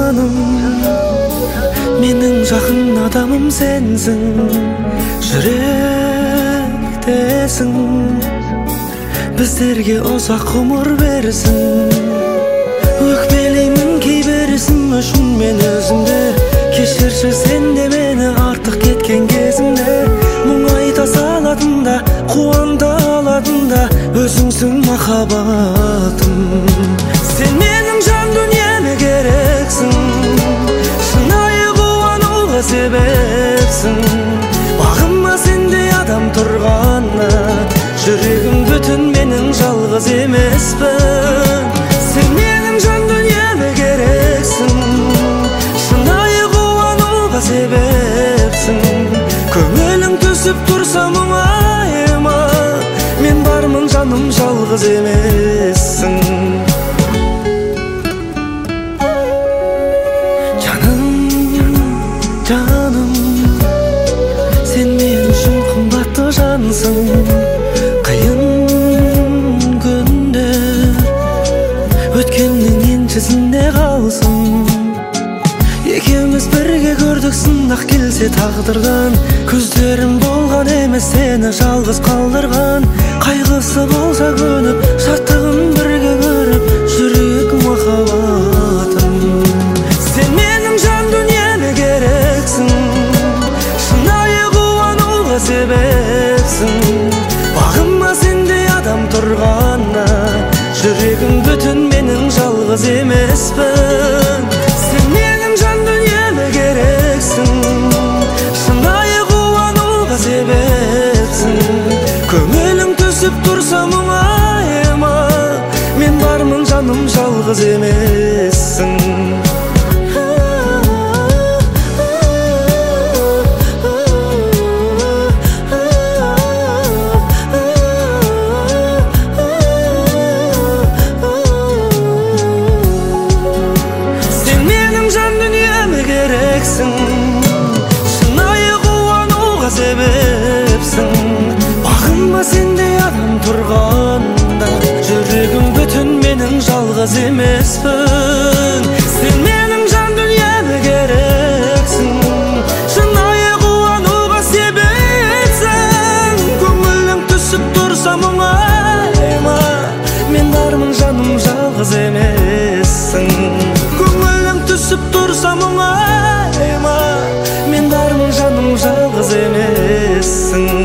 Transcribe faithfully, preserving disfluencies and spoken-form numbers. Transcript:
жаным, менің жақын адамым сенсің, жүректесің, біздерге ұзақ ғұмыр берсін. Өкпелеймін кейбірісің үшін мен өзімді, кешірші сен де мені артық кеткен кезімде. Мұң айта салатында, қуанта алатында өзіңсің махаббатым. Сен менің жан дүниеме керексің, шынайы қуануға себепсің. Бағыма сендей адам тұрғанна, жүрегім бүтін, менің жалғыз емеспін. Сен менің жан дүниеме керексің, шынайы қуануға себепсің. Көңілің түсіп тұрса мұңайма, мен бармын жаным, жалғыз емессің. Жаным, жаным, сен мен үшін қымбатты жансың. Қиын күндер өткеннің еншісінде қалсын. Екеуміз бірге көрдік сынақ келсе тағдырдан, көздерім болған емес сені жалғыз қалдырған. Қайғысы болса көніп, шаттығын бірге көріп жүрек махаббатым. Сен менің жан дүниеме керексің, шынайы қуануға себепсің. Бағыма сендей адам тұрғанна, жүрегім бүтін, менің жалғыз емеспін. Сен менің жан дүниеме керексің, шынайы қуануға себепсің. Көңілің түсіп тұрса мұңайма, мен бармын жаным, жалғыз емессің. Шынайы қуануға себепсің. Бағыма сендей адам тұрғанда, жүрегім бүтін, менің жалғыз емеспін. Сен менің жан дүниеме керексің, шынайы қуануға себепсің. Көңілің түсіп тұрса мұңайма, мен бармын жаным, жалғыз емессің. Көңілің түсіп тұрса мұңайма, мен бармын жаным, жалғыз емессің.